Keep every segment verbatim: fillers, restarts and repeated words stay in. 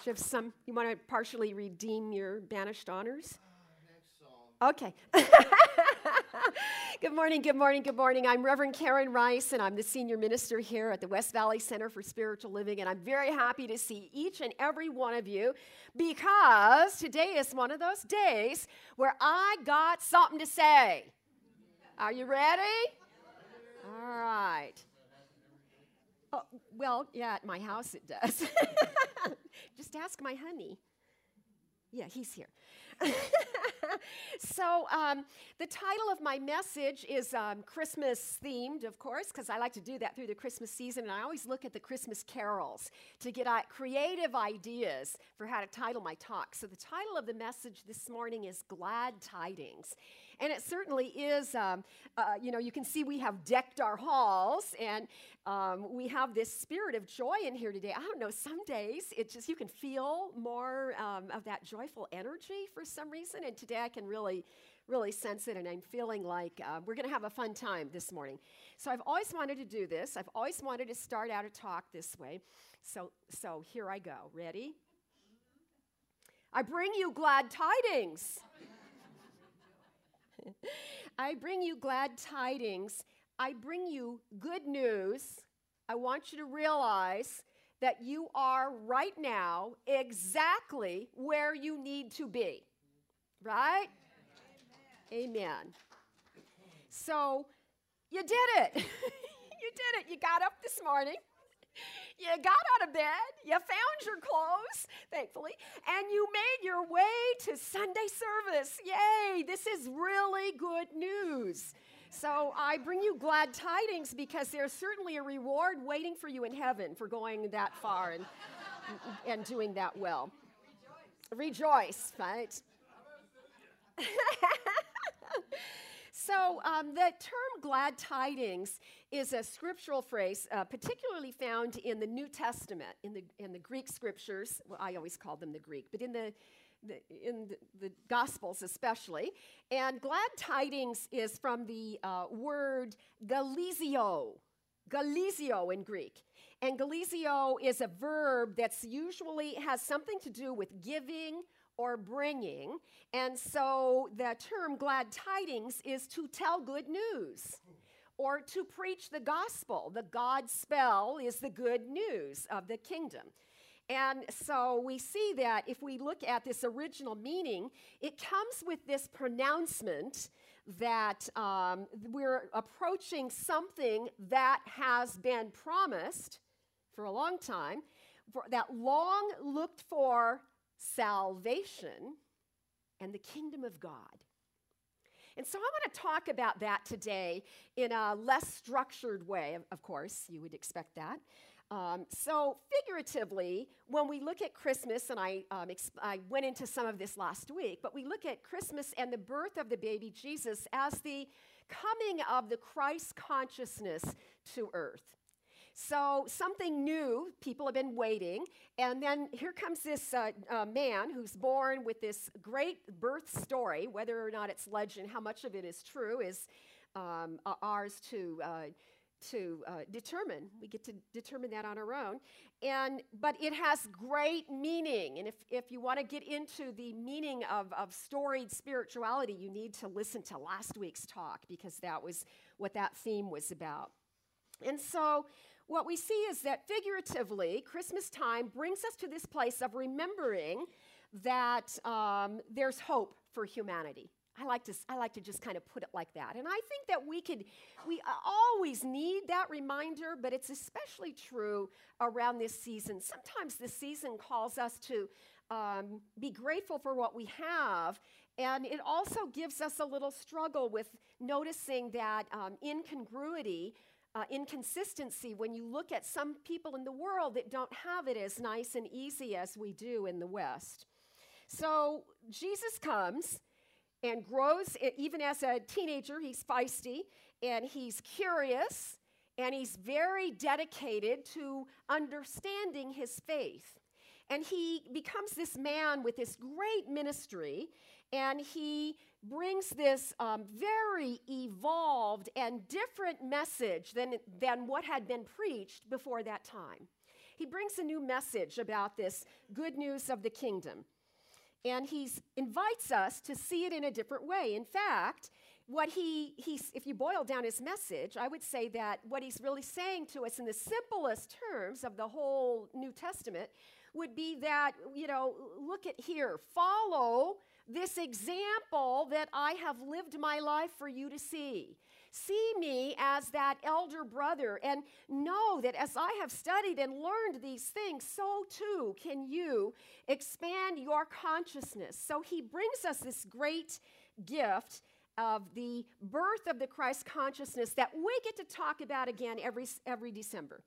you have some, you want to partially redeem your banished honors? Uh, next song. Okay. Good morning, good morning, good morning. I'm Reverend Karen Rice, and I'm the senior minister here at the West Valley Center for Spiritual Living, and I'm very happy to see each and every one of you because today is one of those days where I got something to say. Are you ready? All right. Oh, well, yeah, at my house it does. Just ask my honey. Yeah, he's here. So um, the title of my message is um, Christmas themed, of course, because I like to do that through the Christmas season, and I always look at the Christmas carols to get uh, creative ideas for how to title my talk. So the title of the message this morning is Glad Tidings. And it certainly is, um, uh, you know, you can see we have decked our halls, and um, we have this spirit of joy in here today. I don't know, some days it's just, you can feel more um, of that joyful energy for some reason, and today I can really, really sense it, and I'm feeling like uh, we're going to have a fun time this morning. So I've always wanted to do this. I've always wanted to start out a talk this way. So, so here I go. Ready? I bring you glad tidings. I bring you glad tidings. I bring you good news. I want you to realize that you are right now exactly where you need to be. Right? Amen. Amen. So, you did it. You did it. You got up this morning. You got out of bed, you found your clothes, thankfully, and you made your way to Sunday service. Yay, this is really good news. So I bring you glad tidings because there's certainly a reward waiting for you in heaven for going that far and, and doing that well. Rejoice, Rejoice, right? So um, the term glad tidings is a scriptural phrase, uh, particularly found in the New Testament, in the in the Greek scriptures. Well, I always call them the Greek, but in the, the in the, the Gospels especially. And glad tidings is from the uh, word galizio, galizio in Greek. And galizio is a verb that's usually has something to do with giving or bringing, and so the term glad tidings is to tell good news or to preach the gospel. The God spell is the good news of the kingdom. And so we see that if we look at this original meaning, it comes with this pronouncement that um, we're approaching something that has been promised for a long time, for that long looked for salvation and the kingdom of God. And so I want to talk about that today in a less structured way, of, of course, you would expect that. Um, so figuratively, when we look at Christmas, and I, um, exp- I went into some of this last week, but we look at Christmas and the birth of the baby Jesus as the coming of the Christ consciousness to earth. So something new, people have been waiting, and then here comes this uh, uh, man who's born with this great birth story. Whether or not it's legend, how much of it is true is um, uh, ours to uh, to uh, determine. We get to determine that on our own. And but it has great meaning, and if, if you want to get into the meaning of, of storied spirituality, you need to listen to last week's talk, because that was what that theme was about. And so what we see is that figuratively, Christmas time brings us to this place of remembering that um, there's hope for humanity. I like to I like to just kind of put it like that. And I think that we could, we always need that reminder, but it's especially true around this season. Sometimes this season calls us to um, be grateful for what we have, and it also gives us a little struggle with noticing that um, incongruity, Uh, inconsistency when you look at some people in the world that don't have it as nice and easy as we do in the West. So Jesus comes and grows, even as a teenager. He's feisty, and he's curious, and he's very dedicated to understanding his faith. And he becomes this man with this great ministry, and he brings this um, very evolved and different message than, than what had been preached before that time. he brings a new message about this good news of the kingdom. And he invites us to see it in a different way. In fact, what he, he's, if you boil down his message, I would say that what he's really saying to us in the simplest terms of the whole New Testament would be that, you know, look at here, follow this example that I have lived my life for you to see. See me as that elder brother and know that as I have studied and learned these things, so too can you expand your consciousness. So he brings us this great gift of the birth of the Christ consciousness that we get to talk about again every, every December.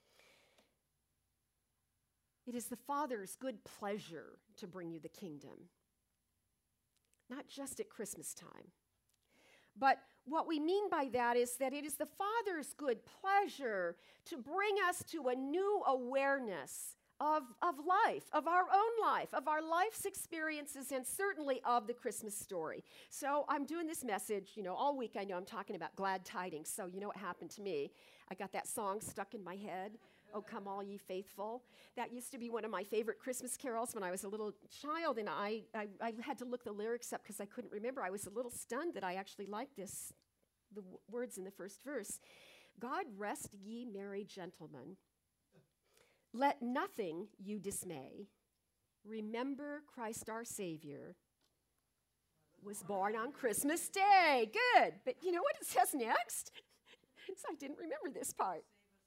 It is the Father's good pleasure to bring you the kingdom, not just at Christmas time. But what we mean by that is that it is the Father's good pleasure to bring us to a new awareness of, of life, of our own life, of our life's experiences, and certainly of the Christmas story. So I'm doing this message, you know, all week I know I'm talking about glad tidings. So you know what happened to me? I got that song stuck in my head. Oh, come all ye faithful. That used to be one of my favorite Christmas carols when I was a little child, and I, I, I had to look the lyrics up because I couldn't remember. I was a little stunned that I actually liked this, the w- words in the first verse. God rest ye merry gentlemen. Let nothing you dismay. Remember Christ our Savior was born on Christmas Day. Good. But you know what it says next? So I didn't remember this part.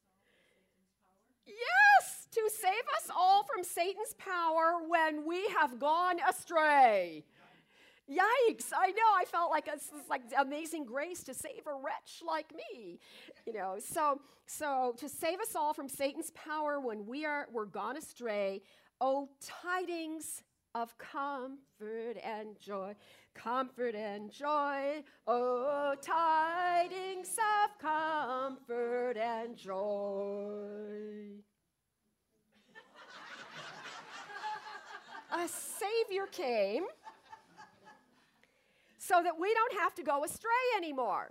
Yes, to save us all from Satan's power when we have gone astray. Yikes, I know, I felt like it's like amazing grace to save a wretch like me. You know, so so to save us all from Satan's power when we are we're gone astray, oh tidings of comfort and joy, comfort and joy, oh tidings of comfort and joy. A Savior came so that we don't have to go astray anymore.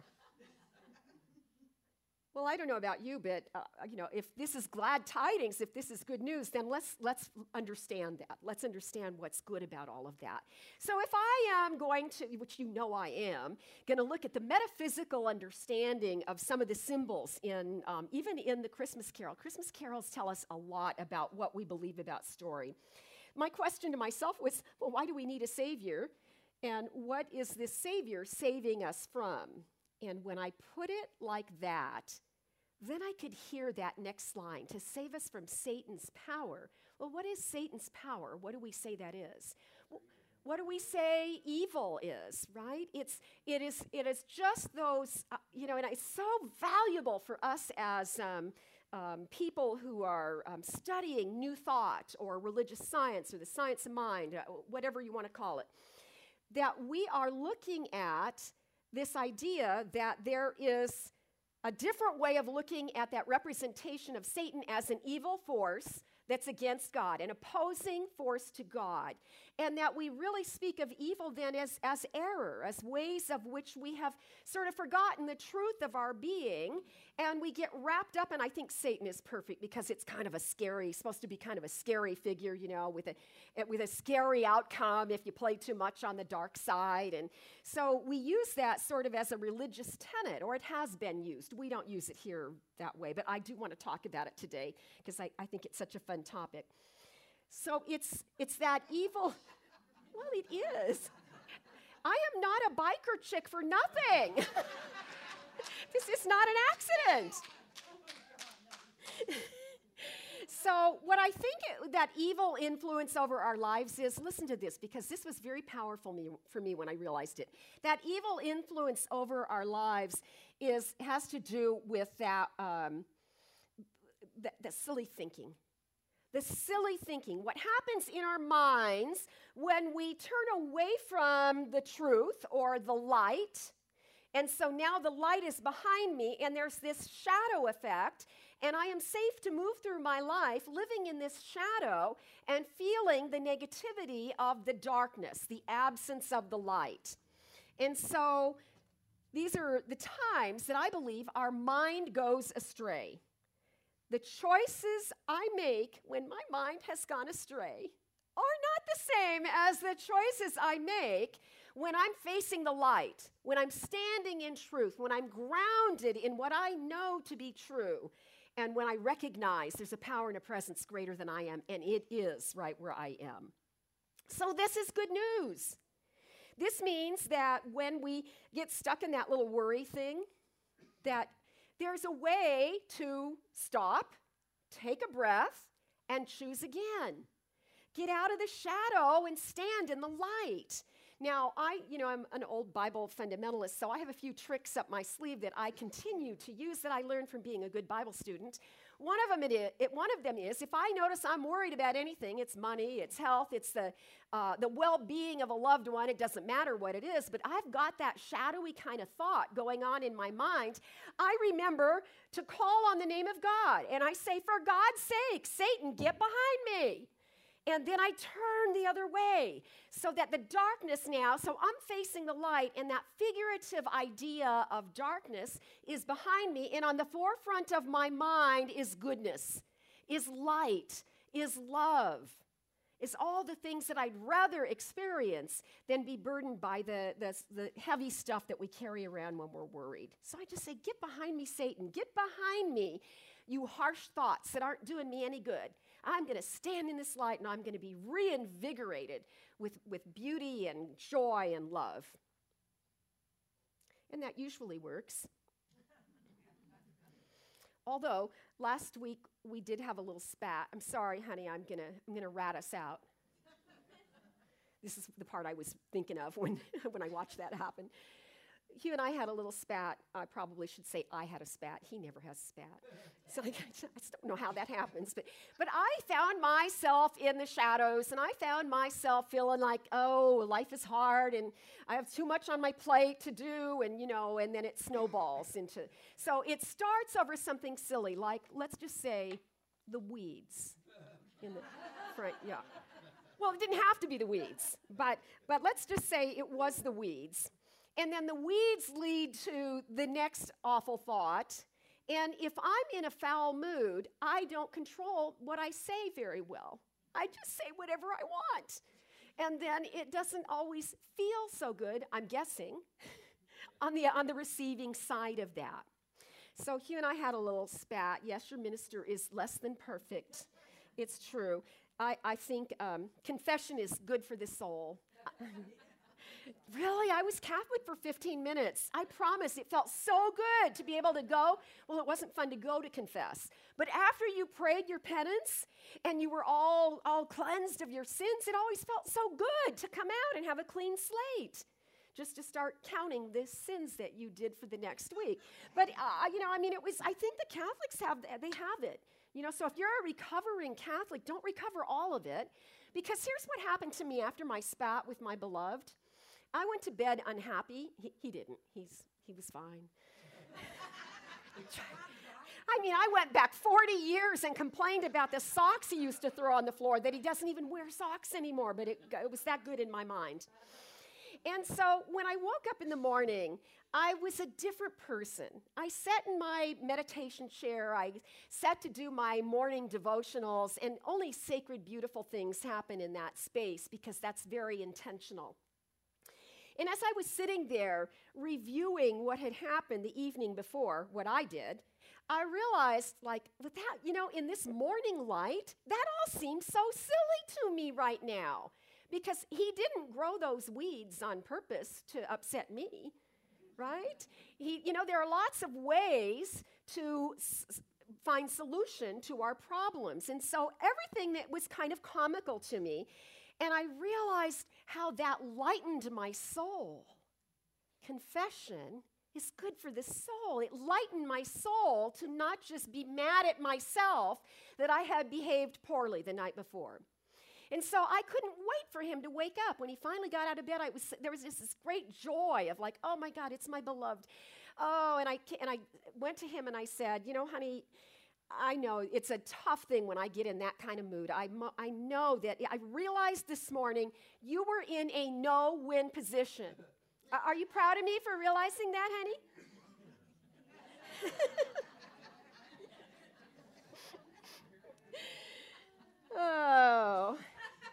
Well, I don't know about you, but uh, you know, if this is glad tidings, if this is good news, then let's let's understand that. Let's understand what's good about all of that. So if I am going to, which you know I am, going to look at the metaphysical understanding of some of the symbols in, um, even in the Christmas Carol. Christmas carols tell us a lot about what we believe about story. My question to myself was, well, why do we need a Savior? And what is this Savior saving us from? And when I put it like that, then I could hear that next line, to save us from Satan's power. Well, what is Satan's power? What do we say that is? Well, what do we say evil is, right? It's, it is, it is just those, uh, you know, and it's so valuable for us as um, um, people who are um, studying New Thought or religious science or the science of mind, uh, whatever you want to call it, that we are looking at this idea that there is a different way of looking at that representation of Satan as an evil force that's against God, an opposing force to God, and that we really speak of evil then as, as error, as ways of which we have sort of forgotten the truth of our being, and we get wrapped up, and I think Satan is perfect because it's kind of a scary, supposed to be kind of a scary figure, you know, with a, with a scary outcome if you play too much on the dark side, and so we use that sort of as a religious tenet, or it has been used. We don't use it here that way, but I do want to talk about it today because I, I think it's such a fun topic. So it's it's that evil, well, it is. I am not a biker chick for nothing. This is not an accident. So what I think it, that evil influence over our lives is, listen to this, because this was very powerful me, for me when I realized it. That evil influence over our lives is has to do with that, um, that, that silly thinking. The silly thinking, what happens in our minds when we turn away from the truth or the light, and so now the light is behind me, and there's this shadow effect, and I am safe to move through my life living in this shadow and feeling the negativity of the darkness, the absence of the light. And so these are the times that I believe our mind goes astray. The choices I make when my mind has gone astray are not the same as the choices I make when I'm facing the light, when I'm standing in truth, when I'm grounded in what I know to be true, and when I recognize there's a power and a presence greater than I am, and it is right where I am. So this is good news. This means that when we get stuck in that little worry thing, that there's a way to stop, take a breath, and choose again. Get out of the shadow and stand in the light. Now, I, you know, I'm an old Bible fundamentalist, so I have a few tricks up my sleeve that I continue to use that I learned from being a good Bible student. One of them, it is, it, one of them is, if I notice I'm worried about anything, it's money, it's health, it's the, uh, the well-being of a loved one, it doesn't matter what it is, but I've got that shadowy kind of thought going on in my mind, I remember to call on the name of God, and I say, for God's sake, Satan, get behind me. And then I turn the other way so that the darkness now, so I'm facing the light, and that figurative idea of darkness is behind me, and on the forefront of my mind is goodness, is light, is love, is all the things that I'd rather experience than be burdened by the, the, the heavy stuff that we carry around when we're worried. So I just say, get behind me, Satan, get behind me, you harsh thoughts that aren't doing me any good. I'm going to stand in this light, and I'm going to be reinvigorated with, with beauty and joy and love. And that usually works. Although, last week we did have a little spat. I'm sorry, honey, I'm going to I'm going to rat us out. This is the part I was thinking of when, when I watched that happen. Hugh and I had a little spat. I probably should say I had a spat. He never has a spat. So I just don't know how that happens. But, but I found myself in the shadows, and I found myself feeling like, oh, life is hard, and I have too much on my plate to do, and, you know, and then it snowballs into. So it starts over something silly, like, let's just say, the weeds in the front, yeah. Well, it didn't have to be the weeds, but but let's just say it was the weeds. And then the weeds lead to the next awful thought. And if I'm in a foul mood, I don't control what I say very well. I just say whatever I want. And then it doesn't always feel so good, I'm guessing, on the, on the receiving side of that. So Hugh and I had a little spat. Yes, your minister is less than perfect. It's true. I, I think um, confession is good for the soul. Really? I was Catholic for fifteen minutes. I promise. It felt so good to be able to go. Well, it wasn't fun to go to confess. But after you prayed your penance and you were all, all cleansed of your sins, it always felt so good to come out and have a clean slate. Just to start counting the sins that you did for the next week. But, uh, you know, I mean, it was, I think the Catholics have, they have it. You know, so if you're a recovering Catholic, don't recover all of it. Because here's what happened to me after my spat with my beloved. I went to bed unhappy. He, he didn't. He's, he was fine. I mean, I went back forty years and complained about the socks he used to throw on the floor, that he doesn't even wear socks anymore, but it, it was that good in my mind. And so when I woke up in the morning, I was a different person. I sat in my meditation chair. I sat to do my morning devotionals, and only sacred, beautiful things happen in that space because that's very intentional. And as I was sitting there reviewing what had happened the evening before, what I did, I realized, like, with that, you know, in this morning light, that all seems so silly to me right now. Because he didn't grow those weeds on purpose to upset me, right? He, you know, there are lots of ways to s- find solution to our problems. And so everything that was kind of comical to me, and I realized how that lightened my soul. Confession is good for the soul. It lightened my soul to not just be mad at myself that I had behaved poorly the night before. And so I couldn't wait for him to wake up. When he finally got out of bed, I was there was just this great joy of like, oh my God, it's my beloved. Oh, and I and I went to him and I said, you know, honey, I know it's a tough thing when I get in that kind of mood. I, I know that I realized this morning you were in a no-win position. Are you proud of me for realizing that, honey? Oh.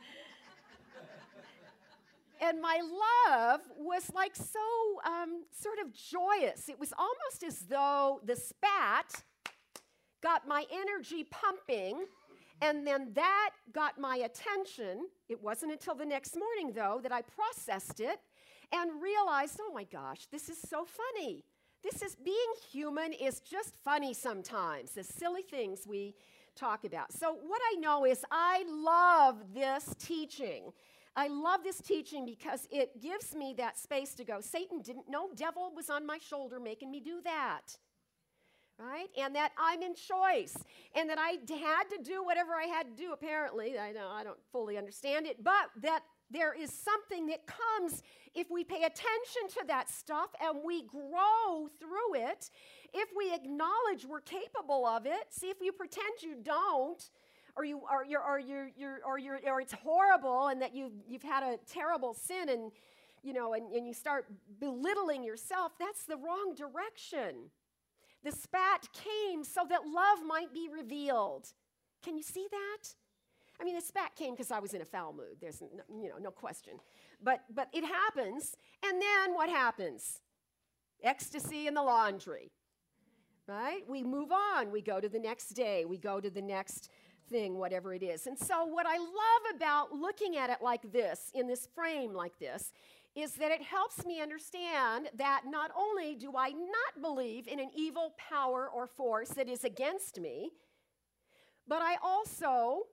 And my love was like so um, sort of joyous. It was almost as though the spat got my energy pumping, and then that got my attention. It wasn't until the next morning, though, that I processed it and realized, oh my gosh, this is so funny. This is, being human is just funny sometimes, the silly things we talk about. So what I know is I love this teaching. I love this teaching because it gives me that space to go, Satan didn't know, devil was on my shoulder making me do that, right? And that I'm in choice, and that I had to do whatever I had to do, apparently. I know I don't fully understand it, but that there is something that comes if we pay attention to that stuff and we grow through it, if we acknowledge we're capable of it. See, if you pretend you don't, or you or you're or you're, you're or you're or it's horrible, and that you've you've had a terrible sin, and you know, and, and you start belittling yourself, that's the wrong direction. The spat came so that love might be revealed. Can you see that? I mean, the spat came because I was in a foul mood. There's no, you know, no question. But but it happens, and then what happens? Ecstasy in the laundry, right? We move on. We go to the next day. We go to the next thing, whatever it is. And so what I love about looking at it like this, in this frame like this, is that it helps me understand that not only do I not believe in an evil power or force that is against me, but I also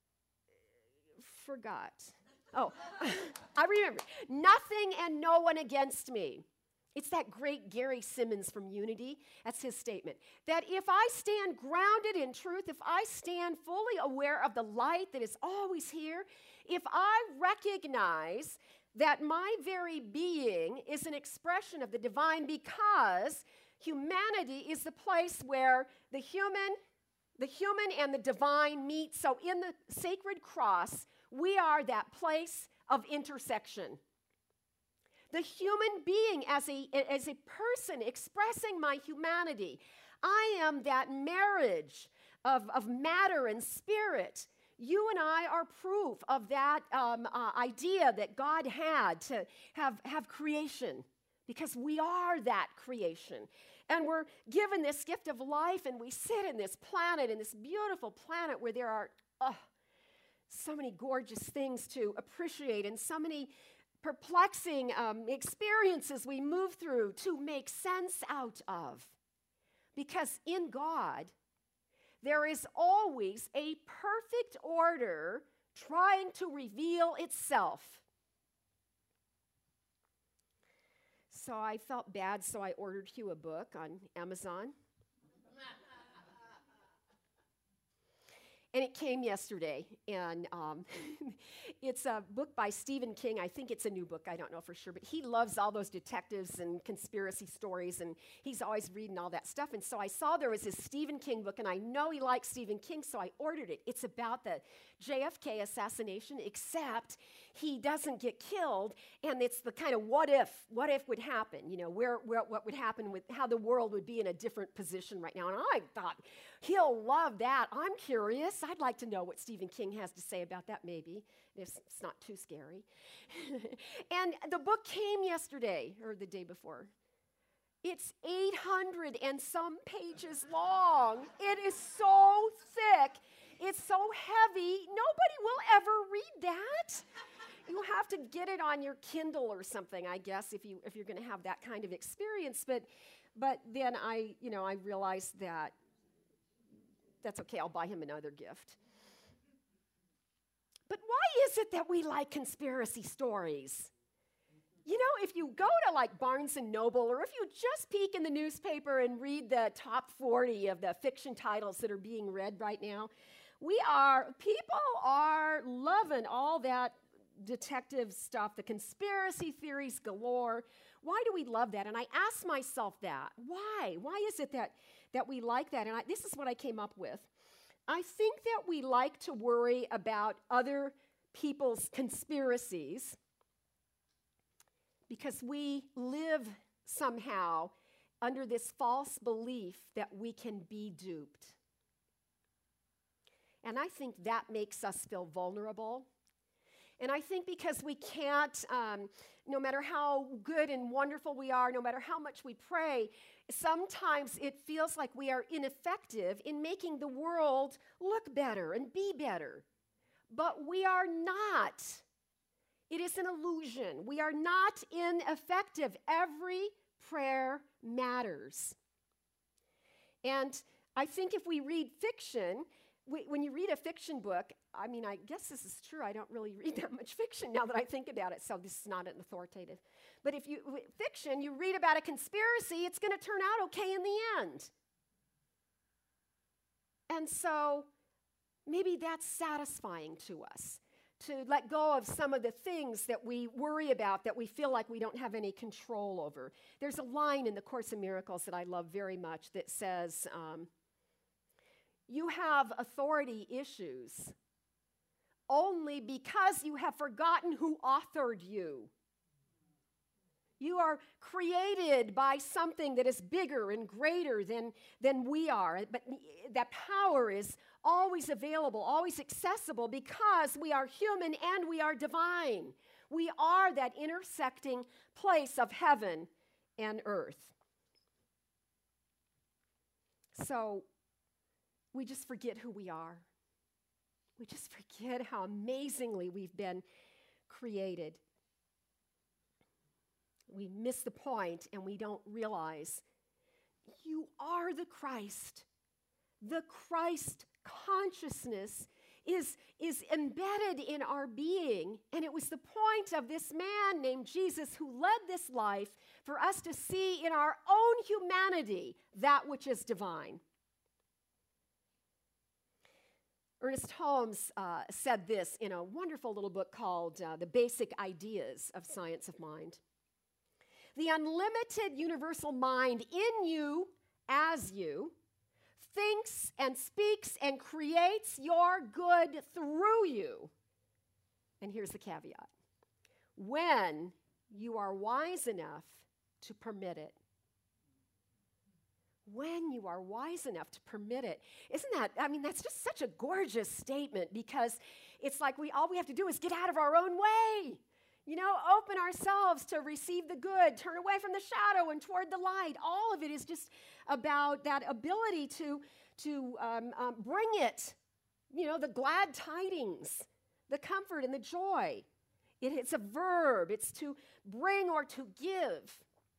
forgot. Oh, I remember. Nothing and no one against me. It's that great Gary Simmons from Unity. That's his statement. That if I stand grounded in truth, if I stand fully aware of the light that is always here, if I recognize that my very being is an expression of the divine, because humanity is the place where the human, the human and the divine meet. So in the sacred cross, we are that place of intersection. The human being as a, as a person expressing my humanity. I am that marriage of, of matter and spirit. You and I are proof of that um, uh, idea that God had to have, have creation, because we are that creation. And we're given this gift of life, and we sit in this planet, in this beautiful planet where there are uh, so many gorgeous things to appreciate, and so many perplexing um, experiences we move through to make sense out of. Because in God, there is always a perfect order trying to reveal itself. So I felt bad, so I ordered Hugh a book on Amazon. And it came yesterday, and um, it's a book by Stephen King. I think it's a new book. I don't know for sure, but he loves all those detectives and conspiracy stories, and he's always reading all that stuff. And so I saw there was this Stephen King book, and I know he likes Stephen King, so I ordered it. It's about the J F K assassination, except he doesn't get killed, and it's the kind of what if, what if would happen, you know, where, where what would happen with how the world would be in a different position right now. And I thought, he'll love that. I'm curious. I'd like to know what Stephen King has to say about that, maybe, if it's not too scary. And the book came yesterday, or the day before. It's eight hundred and some pages long. It is so thick. It's so heavy. Nobody will ever read that. You have to get it on your Kindle or something, I guess, if you if you're going to have that kind of experience. But but then I, you know, I realized that that's okay, I'll buy him another gift. But why is it that we like conspiracy stories? You know, if you go to like Barnes and Noble, or if you just peek in the newspaper and read the top forty of the fiction titles that are being read right now, we are, people are loving all that detective stuff, the conspiracy theories galore. Why do we love that? And I ask myself that. Why? Why is it that, that we like that? And I, this is what I came up with. I think that we like to worry about other people's conspiracies because we live somehow under this false belief that we can be duped. And I think that makes us feel vulnerable. And I think because we can't, um, no matter how good and wonderful we are, no matter how much we pray, sometimes it feels like we are ineffective in making the world look better and be better. But we are not. It is an illusion. We are not ineffective. Every prayer matters. And I think if we read fiction, we, when you read a fiction book, I mean, I guess this is true. I don't really read that much fiction now that I think about it, so this is not an authoritative. But if you, fiction, you read about a conspiracy, it's going to turn out okay in the end. And so maybe that's satisfying to us, to let go of some of the things that we worry about, that we feel like we don't have any control over. There's a line in the Course in Miracles that I love very much that says, um, you have authority issues only because you have forgotten who authored you. You are created by something that is bigger and greater than, than we are. But that power is always available, always accessible, because we are human and we are divine. We are that intersecting place of heaven and earth. So we just forget who we are. We just forget how amazingly we've been created. We miss the point and we don't realize you are the Christ. The Christ consciousness is, is embedded in our being, and it was the point of this man named Jesus who led this life for us to see in our own humanity that which is divine. Ernest Holmes uh, said this in a wonderful little book called uh, The Basic Ideas of Science of Mind. The unlimited universal mind in you, as you, thinks and speaks and creates your good through you. And here's the caveat. When you are wise enough to permit it. When you are wise enough to permit it. Isn't that, I mean, that's just such a gorgeous statement, because it's like we all we have to do is get out of our own way. You know, open ourselves to receive the good, turn away from the shadow and toward the light. All of it is just about that ability to, to um, um, bring it, you know, the glad tidings, the comfort and the joy. It, it's a verb. It's to bring or to give.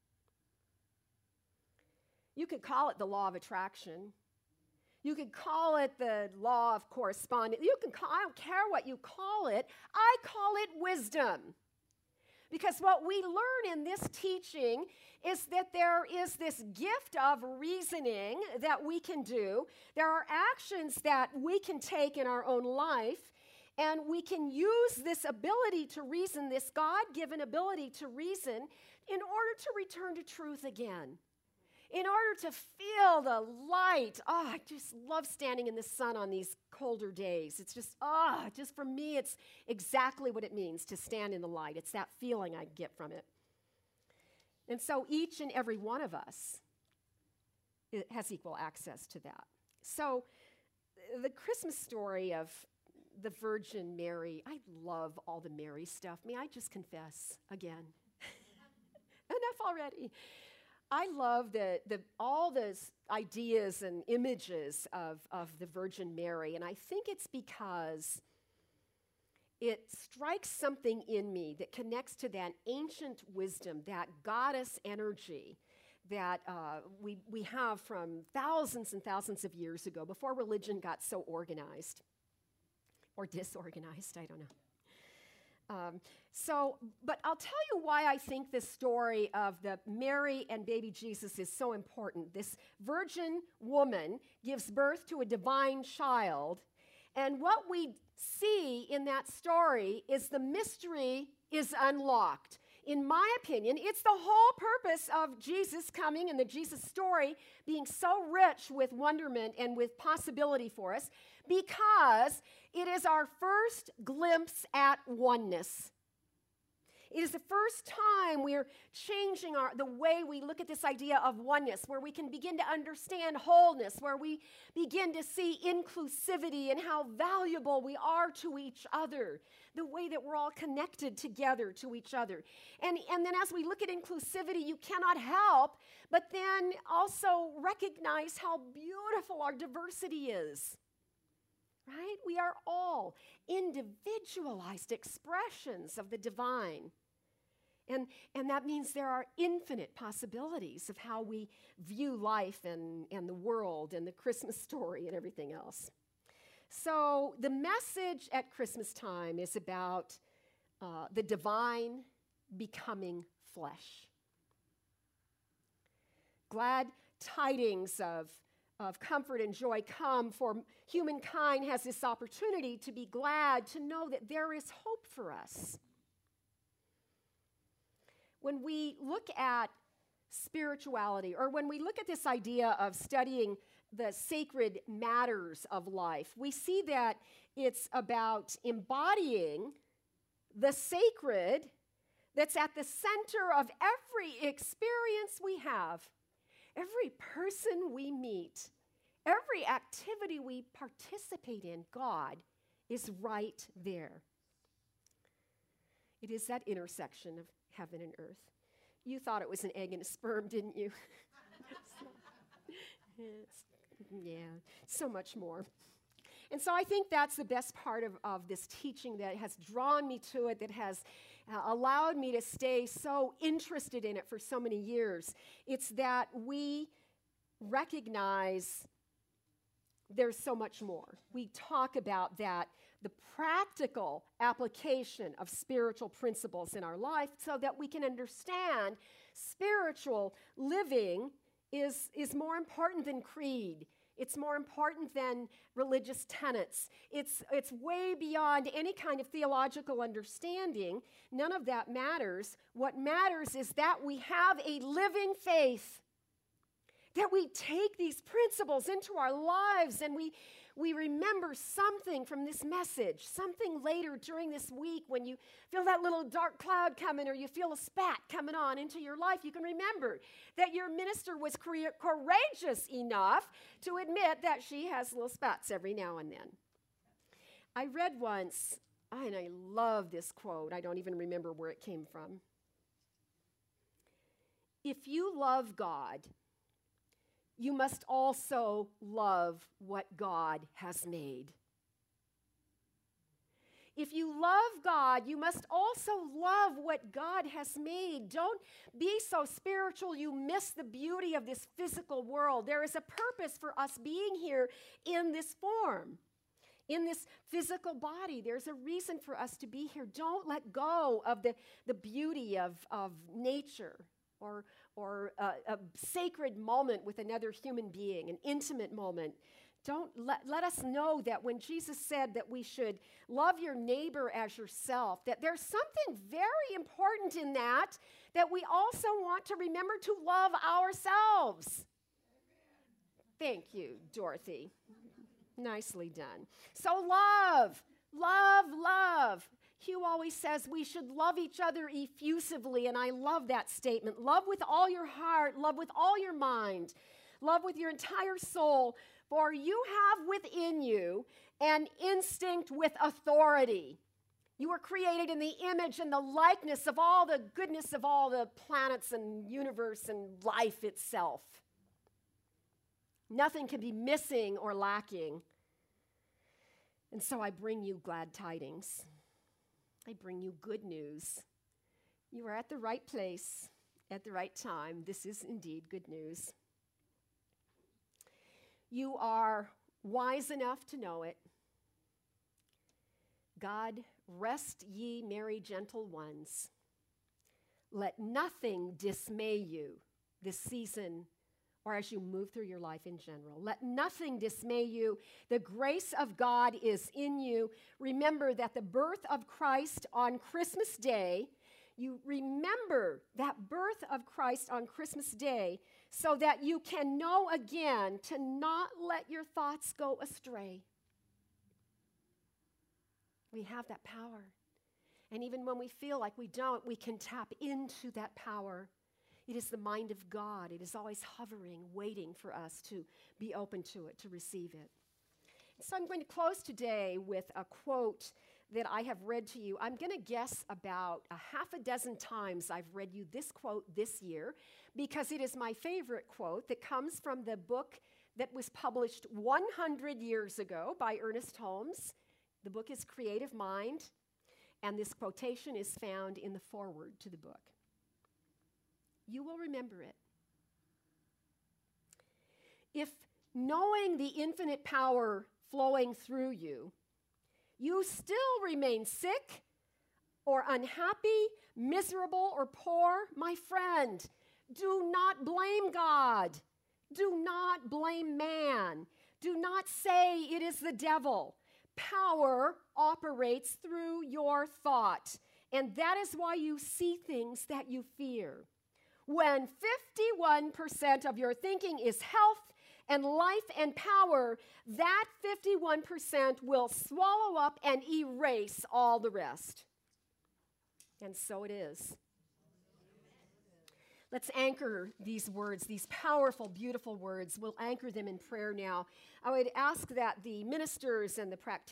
You could call it the law of attraction. You could call it the law of correspondence. You can call, I don't care what you call it. I call it wisdom. Because what we learn in this teaching is that there is this gift of reasoning that we can do. There are actions that we can take in our own life, and we can use this ability to reason, this God-given ability to reason, in order to return to truth again. In order to feel the light. Oh, I just love standing in the sun on these colder days. It's just, ah, oh, just for me, it's exactly what it means to stand in the light. It's that feeling I get from it. And so each and every one of us it has equal access to that. So the Christmas story of the Virgin Mary, I love all the Mary stuff. May I just confess again? Enough already. I love the, the, all those ideas and images of, of the Virgin Mary, and I think it's because it strikes something in me that connects to that ancient wisdom, that goddess energy that uh, we, we have from thousands and thousands of years ago, before religion got so organized, or disorganized, I don't know. Um, so, but I'll tell you why I think this story of the Mary and baby Jesus is so important. This virgin woman gives birth to a divine child, and what we see in that story is the mystery is unlocked. In my opinion, it's the whole purpose of Jesus coming and the Jesus story being so rich with wonderment and with possibility for us, because it is our first glimpse at oneness. It is the first time we're changing our, the way we look at this idea of oneness, where we can begin to understand wholeness, where we begin to see inclusivity and how valuable we are to each other, the way that we're all connected together to each other. And, and then as we look at inclusivity, you cannot help but then also recognize how beautiful our diversity is. Right? We are all individualized expressions of the divine. And, and that means there are infinite possibilities of how we view life and, and the world and the Christmas story and everything else. So the message at Christmas time is about uh, the divine becoming flesh. Glad tidings of of comfort and joy come, for humankind has this opportunity to be glad, to know that there is hope for us. When we look at spirituality, or when we look at this idea of studying the sacred matters of life, we see that it's about embodying the sacred that's at the center of every experience we have. Every person we meet, every activity we participate in, God is right there. It is that intersection of heaven and earth. You thought it was an egg and a sperm, didn't you? It's, yeah, so much more. And so I think that's the best part of, of this teaching that has drawn me to it, that has uh, allowed me to stay so interested in it for so many years. It's that we recognize there's so much more. We talk about that, the practical application of spiritual principles in our life, so that we can understand spiritual living is, is more important than creed. It's more important than religious tenets. It's, it's way beyond any kind of theological understanding. None of that matters. What matters is that we have a living faith, that we take these principles into our lives and we, we remember something from this message, something later during this week when you feel that little dark cloud coming, or you feel a spat coming on into your life. You can remember that your minister was cre- courageous enough to admit that she has little spats every now and then. I read once, and I love this quote. I don't even remember where it came from. If you love God, you must also love what God has made. If you love God, you must also love what God has made. Don't be so spiritual you miss the beauty of this physical world. There is a purpose for us being here in this form, in this physical body. There's a reason for us to be here. Don't let go of the, the beauty of, of nature, or or a, a sacred moment with another human being, an intimate moment. Don't let, let us know that when Jesus said that we should love your neighbor as yourself, that there's something very important in that, that we also want to remember to love ourselves. Thank you, Dorothy. Nicely done. So love, love, love. Hugh always says we should love each other effusively, and I love that statement. Love with all your heart, love with all your mind, love with your entire soul, for you have within you an instinct with authority. You were created in the image and the likeness of all the goodness of all the planets and universe and life itself. Nothing can be missing or lacking. And so I bring you glad tidings. I bring you good news. You are at the right place at the right time. This is indeed good news. You are wise enough to know it. God, rest ye merry gentle ones. Let nothing dismay you this season, or as you move through your life in general. Let nothing dismay you. The grace of God is in you. Remember that the birth of Christ on Christmas Day, you remember that birth of Christ on Christmas Day so that you can know again to not let your thoughts go astray. We have that power. And even when we feel like we don't, we can tap into that power. It is the mind of God. It is always hovering, waiting for us to be open to it, to receive it. So I'm going to close today with a quote that I have read to you. I'm going to guess about a half a dozen times I've read you this quote this year, because it is my favorite quote that comes from the book that was published one hundred years ago by Ernest Holmes. The book is Creative Mind, and this quotation is found in the foreword to the book. You will remember it. If knowing the infinite power flowing through you, you still remain sick or unhappy, miserable or poor, my friend, do not blame God. Do not blame man. Do not say it is the devil. Power operates through your thought, and that is why you see things that you fear. When fifty-one percent of your thinking is health and life and power, that fifty-one percent will swallow up and erase all the rest. And so it is. Let's anchor these words, these powerful, beautiful words. We'll anchor them in prayer now. I would ask that the ministers and the practitioners